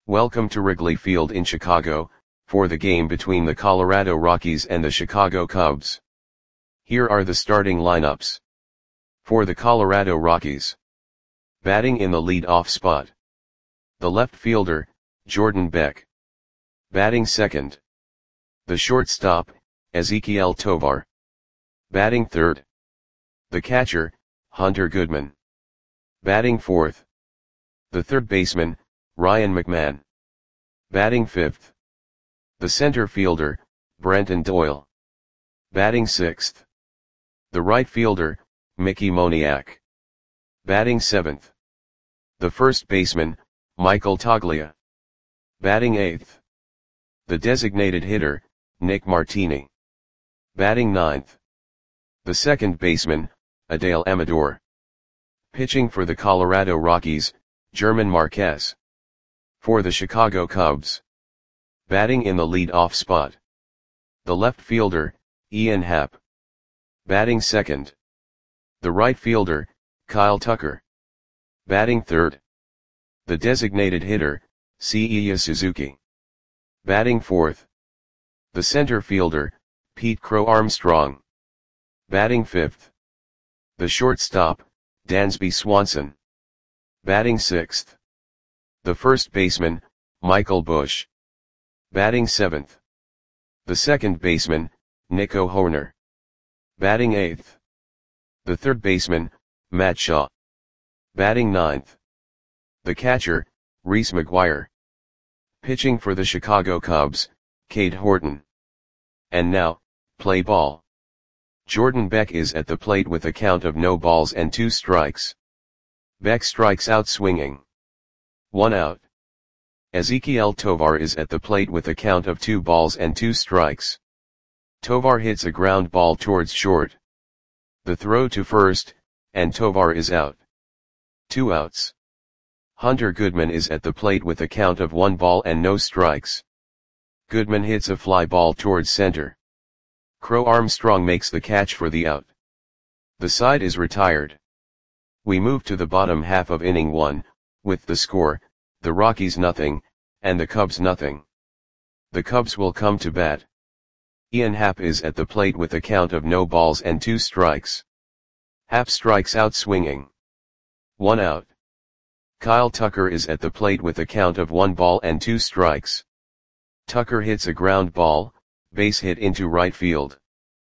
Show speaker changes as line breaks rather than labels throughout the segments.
Welcome to Wrigley Field in Chicago, for the game between the Colorado Rockies and the Chicago Cubs. Here are the starting lineups. For the Colorado Rockies. Batting in the lead-off spot. The left fielder, Jordan Beck. Batting second. The shortstop, Ezequiel Tovar. Batting third. The catcher, Hunter Goodman. Batting fourth. The third baseman, Ryan McMahon. Batting fifth. The center fielder, Brenton Doyle. Batting sixth. The right fielder, Mickey Moniak. Batting seventh. The first baseman, Michael Toglia. Batting eighth. The designated hitter, Nick Martini. Batting ninth. The second baseman, Adael Amador. Pitching for the Colorado Rockies, German Marquez. For the Chicago Cubs. Batting in the lead-off spot. The left fielder, Ian Happ. Batting second. The right fielder, Kyle Tucker. Batting third. The designated hitter, Seiya Suzuki. Batting fourth. The center fielder, Pete Crow Armstrong. Batting fifth. The shortstop, Dansby Swanson. Batting sixth. The first baseman, Michael Busch. Batting seventh. The second baseman, Nico Hoerner. Batting eighth. The third baseman, Matt Shaw. Batting ninth. The catcher, Reese McGuire. Pitching for the Chicago Cubs, Cade Horton. And now, play ball. Jordan Beck is at the plate with a count of no balls and 2 strikes. Beck strikes out swinging. 1 out. Ezequiel Tovar is at the plate with a count of 2 balls and 2 strikes. Tovar hits a ground ball towards short. The throw to first, and Tovar is out. 2 outs. Hunter Goodman is at the plate with a count of 1 ball and no strikes. Goodman hits a fly ball towards center. Crow Armstrong makes the catch for the out. The side is retired. We move to the bottom half of inning 1, with the score, the Rockies nothing, and the Cubs nothing. The Cubs will come to bat. Ian Happ is at the plate with a count of no balls and 2 strikes. Happ strikes out swinging. 1 out. Kyle Tucker is at the plate with a count of 1 ball and 2 strikes. Tucker hits a ground ball, base hit into right field.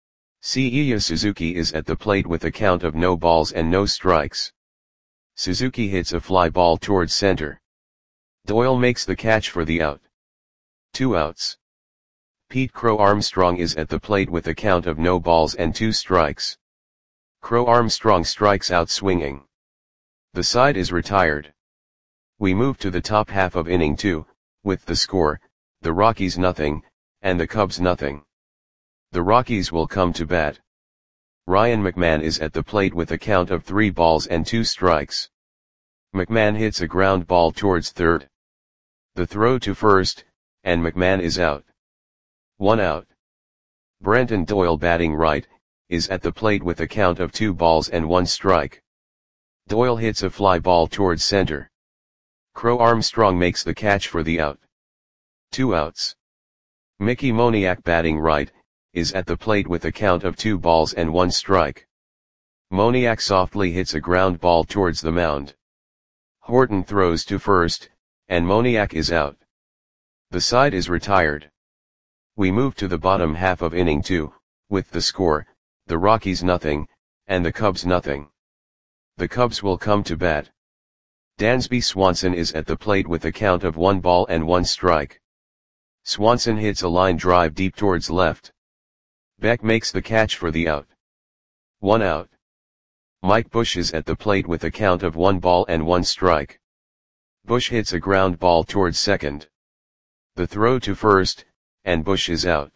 Seiya Suzuki is at the plate with a count of no balls and no strikes. Suzuki hits a fly ball towards center. Doyle makes the catch for the out. 2 outs. Pete Crow Armstrong is at the plate with a count of no balls and 2 strikes. Crow Armstrong strikes out swinging. The side is retired. We move to the top half of inning 2, with the score, the Rockies nothing, and the Cubs nothing. The Rockies will come to bat. Ryan McMahon is at the plate with a count of 3 balls and 2 strikes. McMahon hits a ground ball towards third. The throw to first, and McMahon is out. 1 out. Brenton Doyle batting right, is at the plate with a count of 2 balls and 1 strike. Doyle hits a fly ball towards center. Crow Armstrong makes the catch for the out. 2 outs. Mickey Moniak batting right, is at the plate with a count of 2 balls and 1 strike. Moniak softly hits a ground ball towards the mound. Horton throws to first, and Moniak is out. The side is retired. We move to the bottom half of inning 2, with the score, the Rockies nothing, and the Cubs nothing. The Cubs will come to bat. Dansby Swanson is at the plate with a count of 1 ball and 1 strike. Swanson hits a line drive deep towards left. Beck makes the catch for the out. 1 out. Mike Busch is at the plate with a count of 1 ball and 1 strike. Busch hits a ground ball towards second. The throw to first, and Busch is out.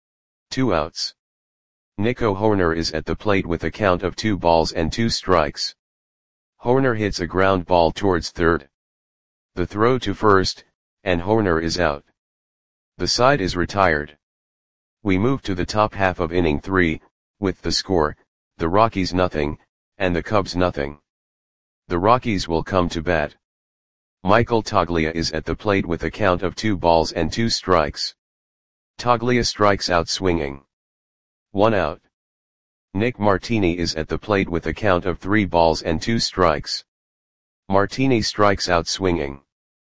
2 outs. Nico Hoerner is at the plate with a count of 2 balls and 2 strikes. Hoerner hits a ground ball towards third. The throw to first, and Hoerner is out. The side is retired. We move to the top half of inning 3, with the score, the Rockies nothing, and the Cubs nothing. The Rockies will come to bat. Michael Toglia is at the plate with a count of 2 balls and 2 strikes. Toglia strikes out swinging. 1 out. Nick Martini is at the plate with a count of 3 balls and 2 strikes. Martini strikes out swinging.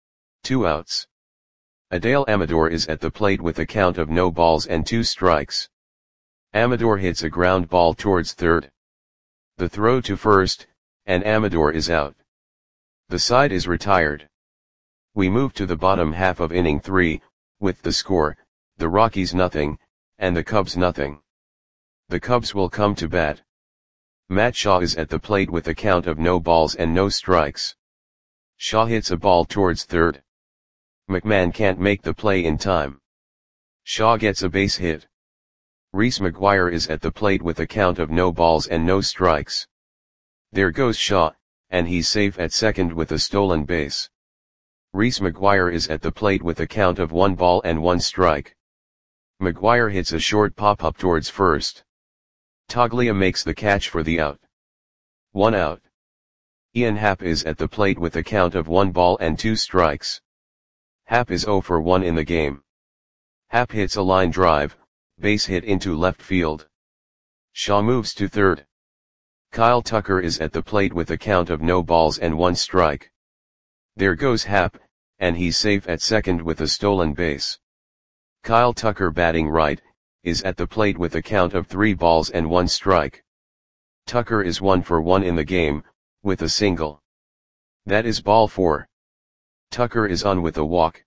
2 outs. Adael Amador is at the plate with a count of no balls and 2 strikes. Amador hits a ground ball towards third. The throw to first, and Amador is out. The side is retired. We move to the bottom half of inning 3, with the score, the Rockies nothing, and the Cubs nothing. The Cubs will come to bat. Matt Shaw is at the plate with a count of no balls and no strikes. Shaw hits a ball towards third. McMahon can't make the play in time. Shaw gets a base hit. Reese McGuire is at the plate with a count of no balls and no strikes. There goes Shaw, and he's safe at second with a stolen base. Reese McGuire is at the plate with a count of 1 ball and 1 strike. McGuire hits a short pop-up towards first. Toglia makes the catch for the out. 1 out. Ian Happ is at the plate with a count of 1 ball and 2 strikes. Happ is 0 for 1 in the game. Happ hits a line drive, base hit into left field. Shaw moves to third. Kyle Tucker is at the plate with a count of no balls and 1 strike. There goes Happ, and he's safe at second with a stolen base. Kyle Tucker, batting right, is at the plate with a count of 3 balls and 1 strike. Tucker is 1 for 1 in the game, with a single. That is ball 4. Tucker is on with a walk.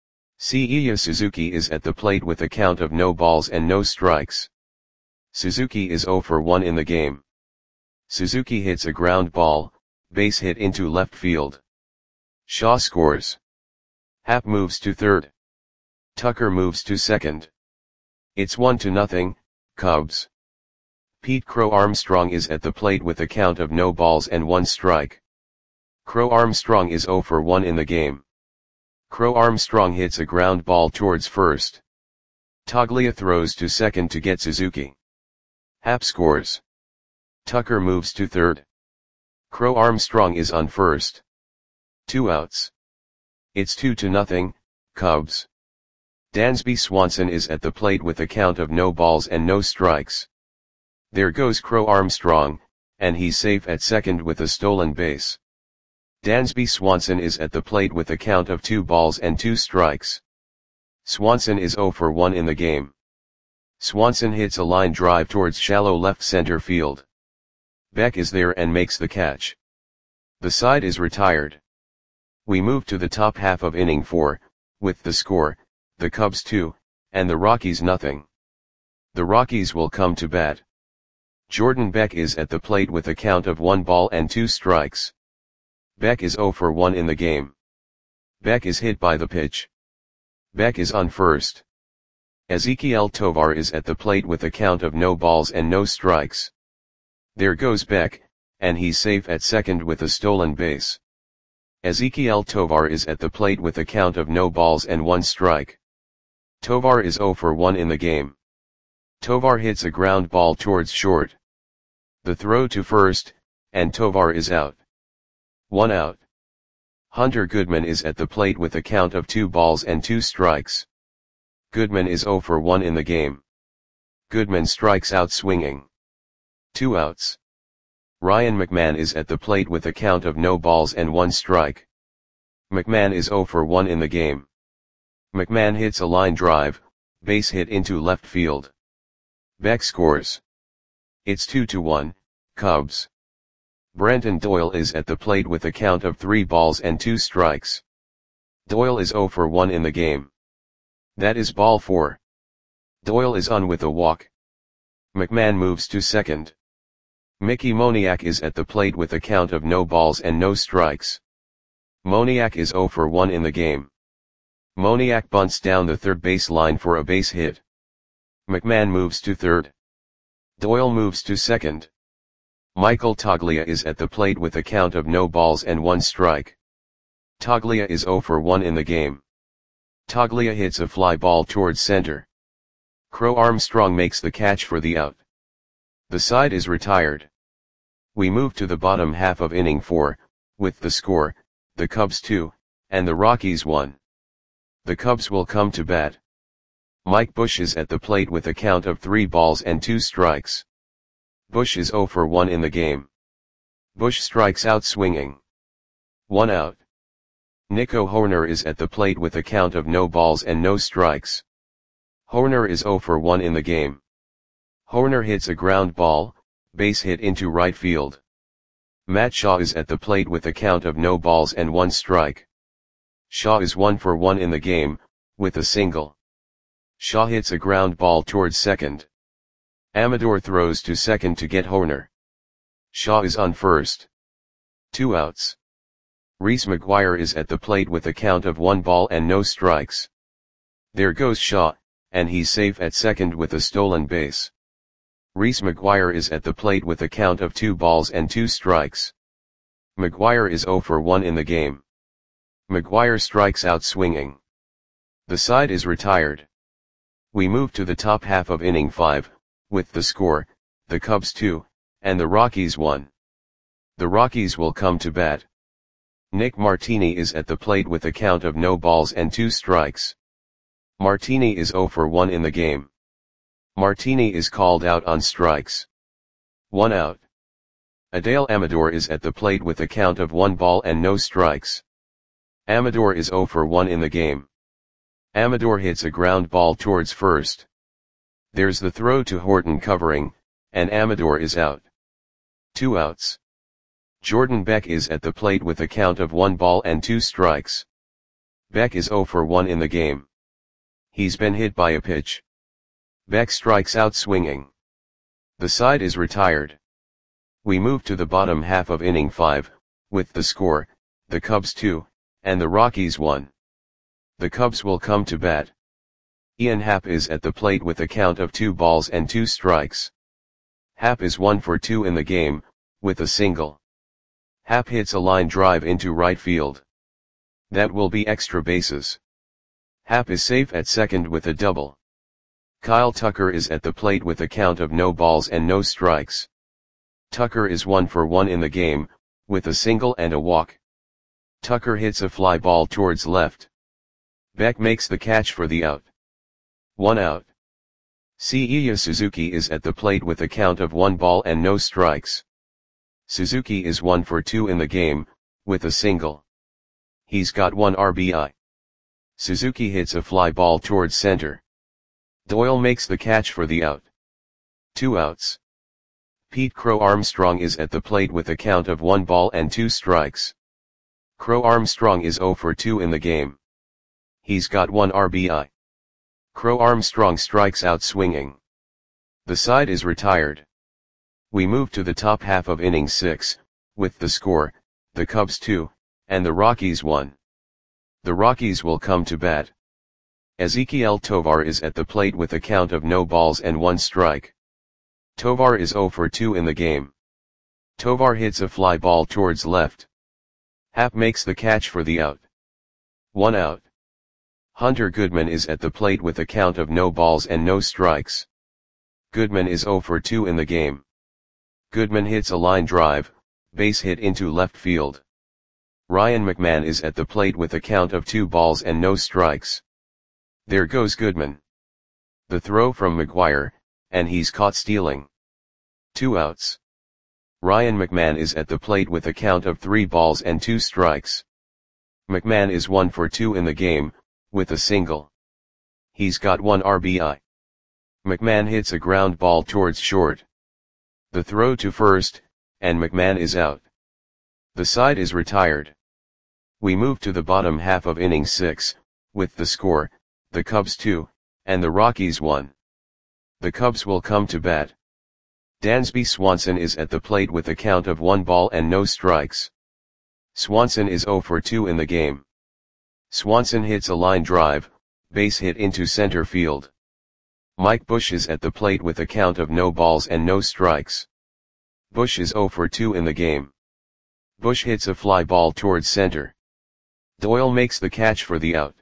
Seiya Suzuki is at the plate with a count of no balls and no strikes. Suzuki is 0 for 1 in the game. Suzuki hits a ground ball, base hit into left field. Shaw scores. Happ moves to third. Tucker moves to second. It's 1-0, Cubs. Pete Crow Armstrong is at the plate with a count of no balls and 1 strike. Crow Armstrong is 0 for 1 in the game. Crow Armstrong hits a ground ball towards first. Toglia throws to second to get Suzuki. Happ scores. Tucker moves to third. Crow Armstrong is on first. 2 outs. It's 2-0, Cubs. Dansby Swanson is at the plate with a count of no balls and no strikes. There goes Crow Armstrong, and he's safe at second with a stolen base. Dansby Swanson is at the plate with a count of 2 balls and 2 strikes. Swanson is 0 for 1 in the game. Swanson hits a line drive towards shallow left center field. Beck is there and makes the catch. The side is retired. We move to the top half of inning 4, with the score, the Cubs 2, and the Rockies nothing. The Rockies will come to bat. Jordan Beck is at the plate with a count of 1 ball and 2 strikes. Beck is 0 for 1 in the game. Beck is hit by the pitch. Beck is on first. Ezequiel Tovar is at the plate with a count of no balls and no strikes. There goes Beck, and he's safe at second with a stolen base. Ezequiel Tovar is at the plate with a count of no balls and 1 strike. Tovar is 0 for 1 in the game. Tovar hits a ground ball towards short. The throw to first, and Tovar is out. 1 out. Hunter Goodman is at the plate with a count of 2 balls and 2 strikes. Goodman is 0 for 1 in the game. Goodman strikes out swinging. 2 outs. Ryan McMahon is at the plate with a count of no balls and 1 strike. McMahon is 0 for 1 in the game. McMahon hits a line drive, base hit into left field. Beck scores. It's 2-1, Cubs. Brenton Doyle is at the plate with a count of 3 balls and 2 strikes. Doyle is 0 for 1 in the game. That is ball 4. Doyle is on with a walk. McMahon moves to second. Mickey Moniak is at the plate with a count of no balls and no strikes. Moniak is 0 for 1 in the game. Moniak bunts down the third base line for a base hit. McMahon moves to third. Doyle moves to second. Michael Toglia is at the plate with a count of no balls and 1 strike. Toglia is 0 for 1 in the game. Toglia hits a fly ball towards center. Crow Armstrong makes the catch for the out. The side is retired. We move to the bottom half of inning 4, with the score, the Cubs 2, and the Rockies 1. The Cubs will come to bat. Mike Bush is at the plate with a count of 3 balls and 2 strikes. Bush is 0 for 1 in the game. Bush strikes out swinging. 1 out. Nico Hoerner is at the plate with a count of no balls and no strikes. Hoerner is 0 for 1 in the game. Hoerner hits a ground ball, base hit into right field. Matt Shaw is at the plate with a count of no balls and 1 strike. Shaw is 1 for 1 in the game, with a single. Shaw hits a ground ball towards second. Amador throws to second to get Hoerner. Shaw is on first. 2 outs. Reese McGuire is at the plate with a count of 1 ball and no strikes. There goes Shaw, and he's safe at second with a stolen base. Reese McGuire is at the plate with a count of 2 balls and 2 strikes. McGuire is 0 for 1 in the game. McGuire strikes out swinging. The side is retired. We move to the top half of inning 5, with the score, the Cubs 2, and the Rockies 1. The Rockies will come to bat. Nick Martini is at the plate with a count of no balls and 2 strikes. Martini is 0 for 1 in the game. Martini is called out on strikes. 1 out. Adael Amador is at the plate with a count of 1 ball and no strikes. Amador is 0 for 1 in the game. Amador hits a ground ball towards first. There's the throw to Horton covering, and Amador is out. 2 outs. Jordan Beck is at the plate with a count of 1 ball and 2 strikes. Beck is 0 for 1 in the game. He's been hit by a pitch. Beck strikes out swinging. The side is retired. We move to the bottom half of inning 5, with the score, the Cubs 2, and the Rockies 1. The Cubs will come to bat. Ian Happ is at the plate with a count of 2 balls and 2 strikes. Happ is 1 for 2 in the game, with a single. Happ hits a line drive into right field. That will be extra bases. Happ is safe at second with a double. Kyle Tucker is at the plate with a count of no balls and no strikes. Tucker is 1 for 1 in the game, with a single and a walk. Tucker hits a fly ball towards left. Beck makes the catch for the out. 1 out. Seiya Suzuki is at the plate with a count of 1 ball and no strikes. Suzuki is 1 for 2 in the game, with a single. He's got 1 RBI. Suzuki hits a fly ball towards center. Doyle makes the catch for the out. 2 outs. Pete Crow Armstrong is at the plate with a count of 1 ball and 2 strikes. Crow Armstrong is 0 for 2 in the game. He's got 1 RBI. Crow Armstrong strikes out swinging. The side is retired. We move to the top half of inning 6, with the score, the Cubs 2, and the Rockies 1. The Rockies will come to bat. Ezequiel Tovar is at the plate with a count of no balls and 1 strike. Tovar is 0 for 2 in the game. Tovar hits a fly ball towards left. Happ makes the catch for the out. 1 out. Hunter Goodman is at the plate with a count of no balls and no strikes. Goodman is 0 for 2 in the game. Goodman hits a line drive, base hit into left field. Ryan McMahon is at the plate with a count of 2 balls and no strikes. There goes Goodman. The throw from McGuire, and he's caught stealing. 2 outs. Ryan McMahon is at the plate with a count of 3 balls and 2 strikes. McMahon is 1 for 2 in the game, with a single. He's got 1 RBI. McMahon hits a ground ball towards short. The throw to first, and McMahon is out. The side is retired. We move to the bottom half of inning 6, with the score, the Cubs 2, and the Rockies 1. The Cubs will come to bat. Dansby Swanson is at the plate with a count of 1 ball and no strikes. Swanson is 0 for 2 in the game. Swanson hits a line drive, base hit into center field. Mike Bush is at the plate with a count of no balls and no strikes. Bush is 0 for 2 in the game. Bush hits a fly ball towards center. Doyle makes the catch for the out.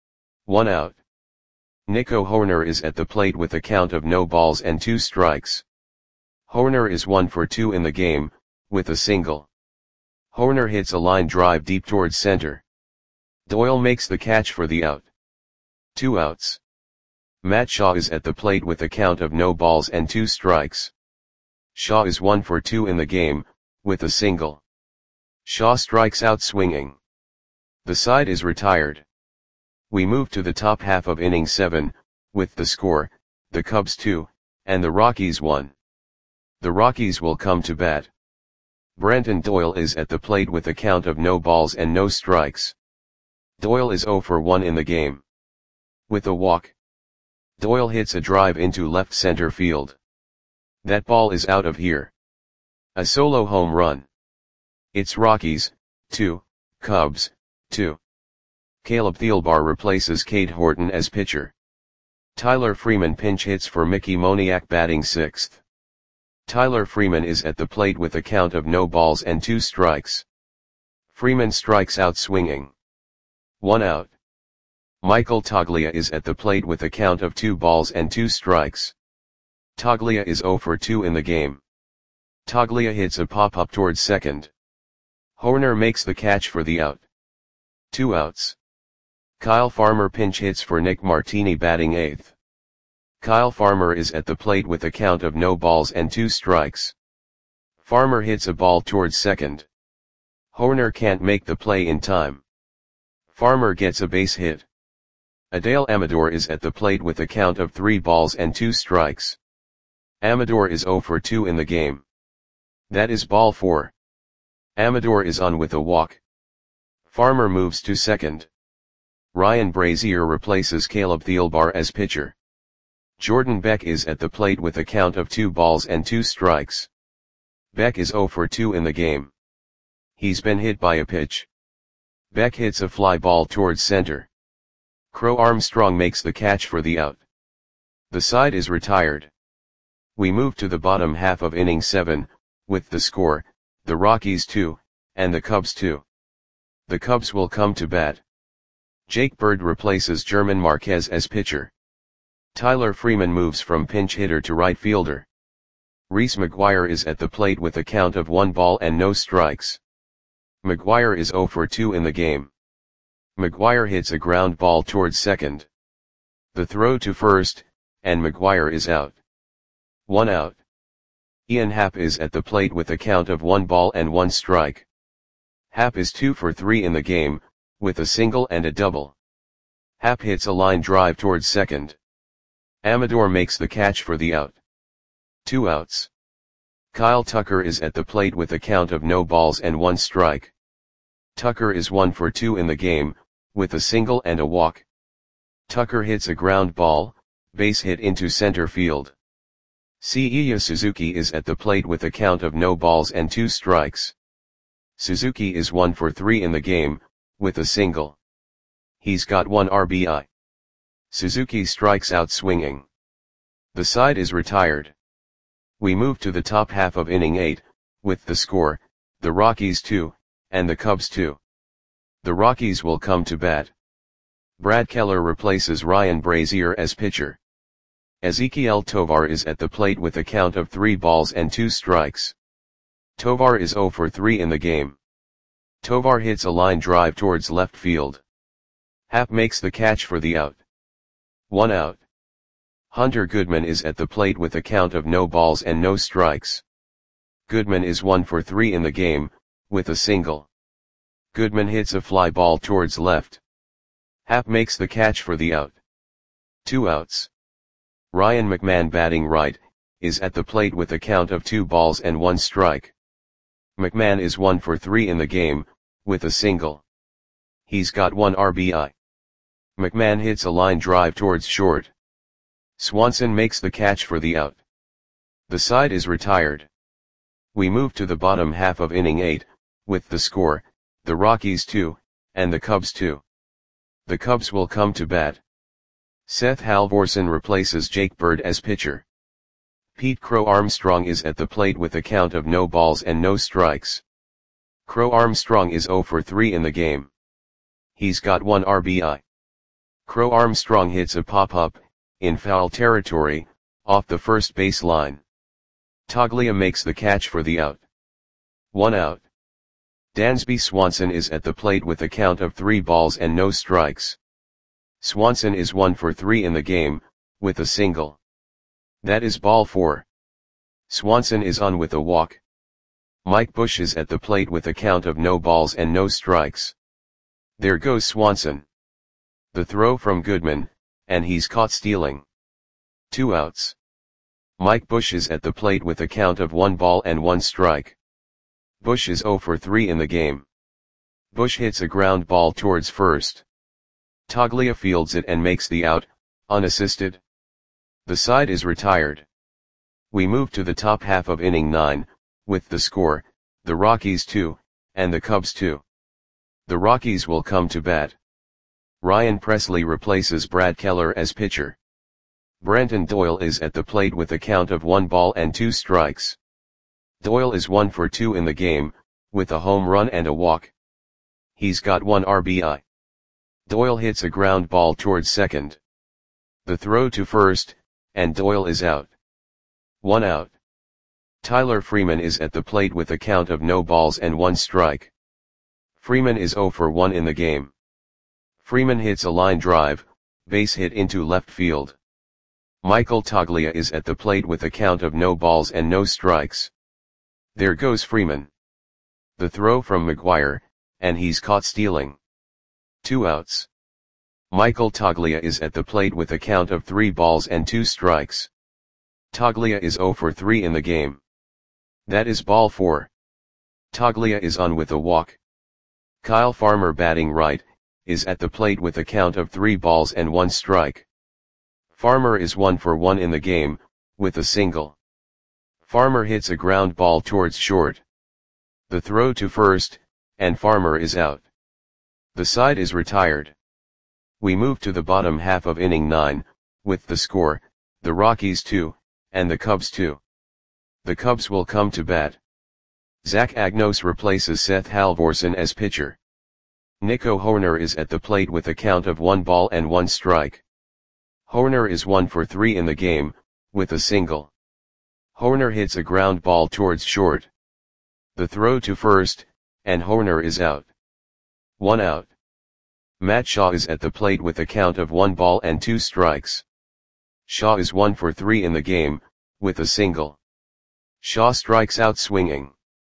1 out. Nico Hoerner is at the plate with a count of no balls and 2 strikes. Hoerner is 1 for 2 in the game, with a single. Hoerner hits a line drive deep towards center. Doyle makes the catch for the out. 2 outs. Matt Shaw is at the plate with a count of no balls and 2 strikes. Shaw is 1 for 2 in the game, with a single. Shaw strikes out swinging. The side is retired. We move to the top half of inning 7, with the score, the Cubs 2, and the Rockies 1. The Rockies will come to bat. Brenton Doyle is at the plate with a count of no balls and no strikes. Doyle is 0 for 1 in the game. With a walk, Doyle hits a drive into left center field. That ball is out of here. A solo home run. It's Rockies, 2, Cubs, 2. Caleb Thielbar replaces Cade Horton as pitcher. Tyler Freeman pinch hits for Mickey Moniak batting 6th. Tyler Freeman is at the plate with a count of no balls and 2 strikes. Freeman strikes out swinging. 1 out. Michael Toglia is at the plate with a count of 2 balls and 2 strikes. Toglia is 0 for 2 in the game. Toglia hits a pop-up towards second. Horner makes the catch for the out. 2 outs. Kyle Farmer pinch hits for Nick Martini batting 8th. Kyle Farmer is at the plate with a count of no balls and 2 strikes. Farmer hits a ball towards second. Horner can't make the play in time. Farmer gets a base hit. Adael Amador is at the plate with a count of 3 balls and 2 strikes. Amador is 0 for 2 in the game. That is ball 4. Amador is on with a walk. Farmer moves to second. Ryan Brazier replaces Caleb Thielbar as pitcher. Jordan Beck is at the plate with a count of 2 balls and 2 strikes. Beck is 0 for 2 in the game. He's been hit by a pitch. Beck hits a fly ball towards center. Crow Armstrong makes the catch for the out. The side is retired. We move to the bottom half of inning 7, with the score, the Rockies 2, and the Cubs 2. The Cubs will come to bat. Jake Bird replaces German Marquez as pitcher. Tyler Freeman moves from pinch hitter to right fielder. Reese McGuire is at the plate with a count of 1 ball and no strikes. McGuire is 0 for 2 in the game. McGuire hits a ground ball towards second. The throw to first, and McGuire is out. 1 out. Ian Happ is at the plate with a count of 1 ball and 1 strike. Happ is 2 for 3 in the game, with a single and a double. Happ hits a line drive towards second. Amador makes the catch for the out. 2 outs. Kyle Tucker is at the plate with a count of no balls and 1 strike. Tucker is 1 for 2 in the game, with a single and a walk. Tucker hits a ground ball, base hit into center field. Seiya Suzuki is at the plate with a count of no balls and 2 strikes. Suzuki is 1 for 3 in the game, with a single. He's got 1 RBI. Suzuki strikes out swinging. The side is retired. We move to the top half of inning 8, with the score, the Rockies 2, and the Cubs 2. The Rockies will come to bat. Brad Keller replaces Ryan Brazier as pitcher. Ezequiel Tovar is at the plate with a count of 3 balls and 2 strikes. Tovar is 0 for 3 in the game. Tovar hits a line drive towards left field. Happ makes the catch for the out. 1 out. Hunter Goodman is at the plate with a count of no balls and no strikes. Goodman is 1 for 3 in the game, with a single. Goodman hits a fly ball towards left. Happ makes the catch for the out. 2 outs. Ryan McMahon batting right, is at the plate with a count of 2 balls and 1 strike. McMahon is 1 for 3 in the game, with a single. He's got 1 RBI. McMahon hits a line drive towards short. Swanson makes the catch for the out. The side is retired. We move to the bottom half of inning 8, with the score, the Rockies 2, and the Cubs 2. The Cubs will come to bat. Seth Halvorsen replaces Jake Bird as pitcher. Pete Crow Armstrong is at the plate with a count of no balls and no strikes. Crow Armstrong is 0 for 3 in the game. He's got 1 RBI. Crow Armstrong hits a pop-up, in foul territory, off the first base line. Toglia makes the catch for the out. 1 out. Dansby Swanson is at the plate with a count of 3 balls and no strikes. Swanson is 1 for 3 in the game, with a single. That is ball 4. Swanson is on with a walk. Mike Bush is at the plate with a count of no balls and no strikes. There goes Swanson. The throw from Goodman, and he's caught stealing. 2 outs. Mike Bush is at the plate with a count of 1 ball and 1 strike. Bush is 0 for 3 in the game. Bush hits a ground ball towards first. Toglia fields it and makes the out, unassisted. The side is retired. We move to the top half of inning 9, with the score, the Rockies 2, and the Cubs 2. The Rockies will come to bat. Ryan Presley replaces Brad Keller as pitcher. Brenton Doyle is at the plate with a count of 1 ball and 2 strikes. Doyle is 1 for 2 in the game, with a home run and a walk. He's got 1 RBI. Doyle hits a ground ball towards second. The throw to first, and Doyle is out. 1 out. Tyler Freeman is at the plate with a count of no balls and 1 strike. Freeman is 0 for 1 in the game. Freeman hits a line drive, base hit into left field. Michael Toglia is at the plate with a count of no balls and no strikes. There goes Freeman. The throw from McGuire, and he's caught stealing. 2 outs. Michael Toglia is at the plate with a count of 3 balls and 2 strikes. Toglia is 0 for 3 in the game. That is ball 4. Toglia is on with a walk. Kyle Farmer, batting right, is at the plate with a count of 3 balls and 1 strike. Farmer is 1 for 1 in the game, with a single. Farmer hits a ground ball towards short. The throw to first, and Farmer is out. The side is retired. We move to the bottom half of inning 9, with the score, the Rockies 2, and the Cubs 2. The Cubs will come to bat. Zach Agnos replaces Seth Halvorsen as pitcher. Nico Hoerner is at the plate with a count of 1 ball and 1 strike. Hoerner is 1 for 3 in the game, with a single. Hoerner hits a ground ball towards short. The throw to first, and Hoerner is out. 1 out. Matt Shaw is at the plate with a count of 1 ball and 2 strikes. Shaw is 1 for 3 in the game, with a single. Shaw strikes out swinging.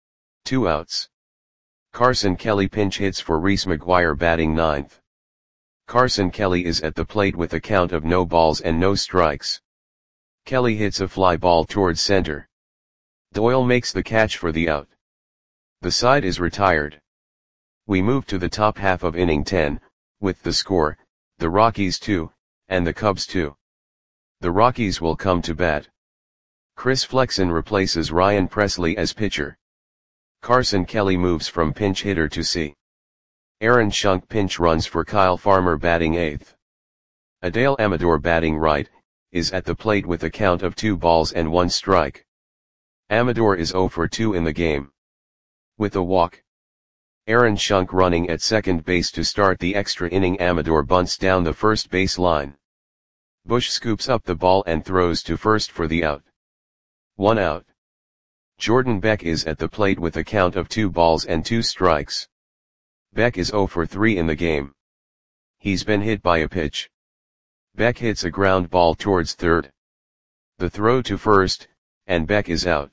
2 outs. Carson Kelly pinch hits for Reese McGuire, batting 9th. Carson Kelly is at the plate with a count of no balls and no strikes. Kelly hits a fly ball towards center. Doyle makes the catch for the out. The side is retired. We move to the top half of inning 10, with the score, the Rockies 2, and the Cubs 2. The Rockies will come to bat. Chris Flexen replaces Ryan Presley as pitcher. Carson Kelly moves from pinch hitter to C. Aaron Schunk pinch runs for Kyle Farmer, batting 8th. Adael Amador, batting right, is at the plate with a count of 2 balls and 1 strike. Amador is 0 for 2 in the game. With a walk. Aaron Schunk running at second base to start the extra inning. Amador bunts down the first base line. Bush scoops up the ball and throws to first for the out. 1 out. Jordan Beck is at the plate with a count of 2 balls and 2 strikes. Beck is 0 for 3 in the game. He's been hit by a pitch. Beck hits a ground ball towards third. The throw to first, and Beck is out.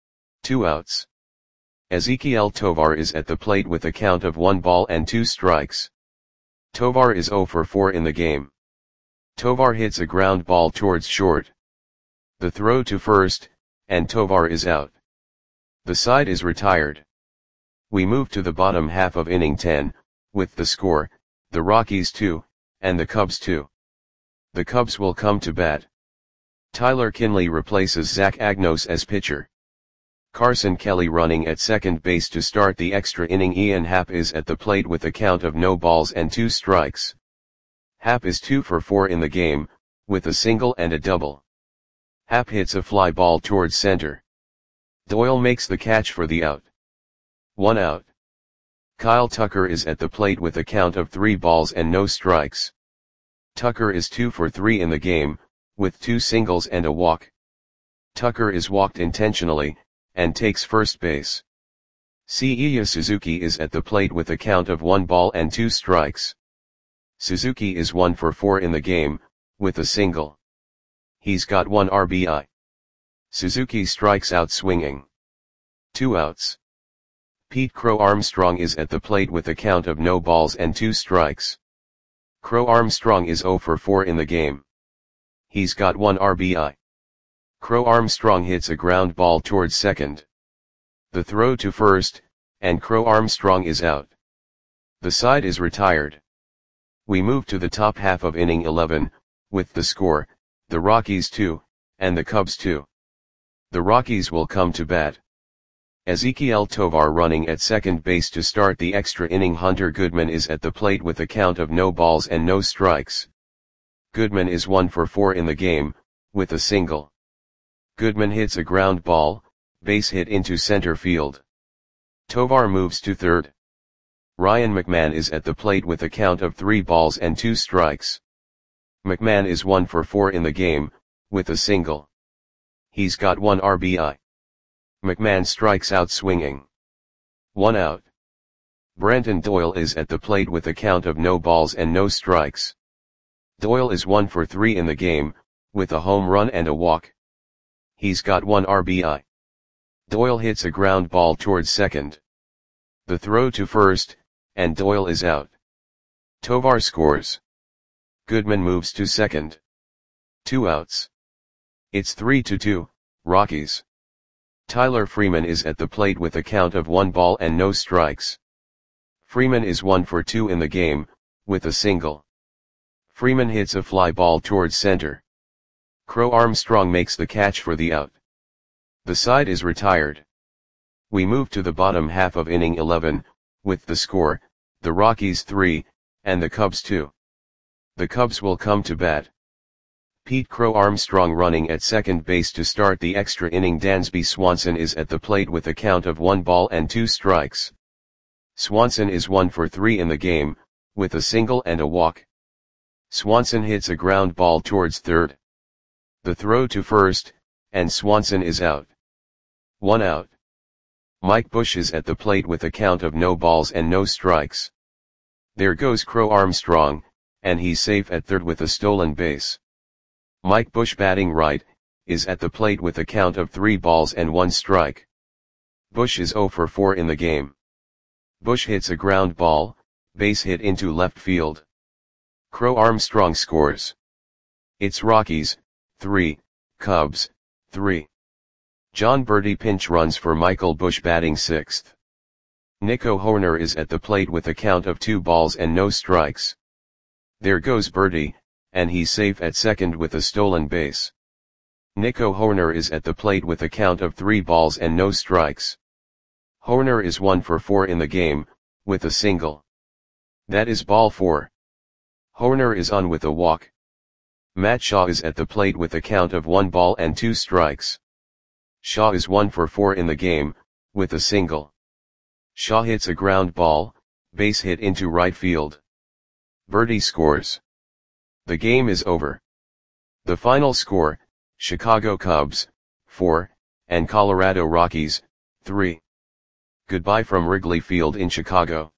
2 outs. Ezequiel Tovar is at the plate with a count of 1 ball and 2 strikes. Tovar is 0 for 4 in the game. Tovar hits a ground ball towards short. The throw to first, and Tovar is out. The side is retired. We move to the bottom half of inning 10, with the score, the Rockies 2, and the Cubs 2. The Cubs will come to bat. Tyler Kinley replaces Zach Agnos as pitcher. Carson Kelly running at second base to start the extra inning. Ian Happ is at the plate with a count of no balls and 2 strikes. Happ is 2 for 4 in the game, with a single and a double. Happ hits a fly ball towards center. Doyle makes the catch for the out. 1 out. Kyle Tucker is at the plate with a count of 3 balls and no strikes. Tucker is 2 for 3 in the game, with 2 singles and a walk. Tucker is walked intentionally, and takes first base. Seiya Suzuki is at the plate with a count of 1 ball and 2 strikes. Suzuki is 1 for 4 in the game, with a single. He's got 1 RBI. Suzuki strikes out swinging. 2 outs. Pete Crow Armstrong is at the plate with a count of no balls and 2 strikes. Crow Armstrong is 0 for 4 in the game. He's got 1 RBI. Crow Armstrong hits a ground ball towards second. The throw to first, and Crow Armstrong is out. The side is retired. We move to the top half of inning 11, with the score, the Rockies 2, and the Cubs 2. The Rockies will come to bat. Ezequiel Tovar running at second base to start the extra inning. Hunter Goodman is at the plate with a count of no balls and no strikes. Goodman is 1 for 4 in the game, with a single. Goodman hits a ground ball, base hit into center field. Tovar moves to third. Ryan McMahon is at the plate with a count of 3 balls and 2 strikes. McMahon is 1 for 4 in the game, with a single. He's got 1 RBI. McMahon strikes out swinging. 1 out. Brenton Doyle is at the plate with a count of no balls and no strikes. Doyle is 1 for 3 in the game, with a home run and a walk. He's got 1 RBI. Doyle hits a ground ball towards second. The throw to first, and Doyle is out. Tovar scores. Goodman moves to second. 2 outs. It's 3-2, Rockies. Tyler Freeman is at the plate with a count of 1 ball and no strikes. Freeman is 1 for 2 in the game, with a single. Freeman hits a fly ball towards center. Crow Armstrong makes the catch for the out. The side is retired. We move to the bottom half of inning 11, with the score, the Rockies 3, and the Cubs 2. The Cubs will come to bat. Pete Crow Armstrong running at second base to start the extra inning. Dansby Swanson is at the plate with a count of 1 ball and 2 strikes. Swanson is 1 for 3 in the game, with a single and a walk. Swanson hits a ground ball towards third. The throw to first, and Swanson is out. 1 out. Mike Bush is at the plate with a count of no balls and no strikes. There goes Crow Armstrong, and he's safe at third with a stolen base. Mike Bush batting right, is at the plate with a count of 3 balls and 1 strike. Bush is 0 for 4 in the game. Bush hits a ground ball, base hit into left field. Crow Armstrong scores. It's Rockies 3, Cubs 3. John Birdie pinch runs for Michael Bush batting sixth. Nico Hoerner is at the plate with a count of 2 balls and no strikes. There goes Birdie, and he's safe at second with a stolen base. Nico Hoerner is at the plate with a count of 3 balls and no strikes. Hoerner is 1 for 4 in the game, with a single. That is ball 4. Hoerner is on with a walk. Matt Shaw is at the plate with a count of 1 ball and 2 strikes. Shaw is 1 for 4 in the game, with a single. Shaw hits a ground ball, base hit into right field. Birdie scores. The game is over. The final score, Chicago Cubs 4, and Colorado Rockies 3. Goodbye from Wrigley Field in Chicago.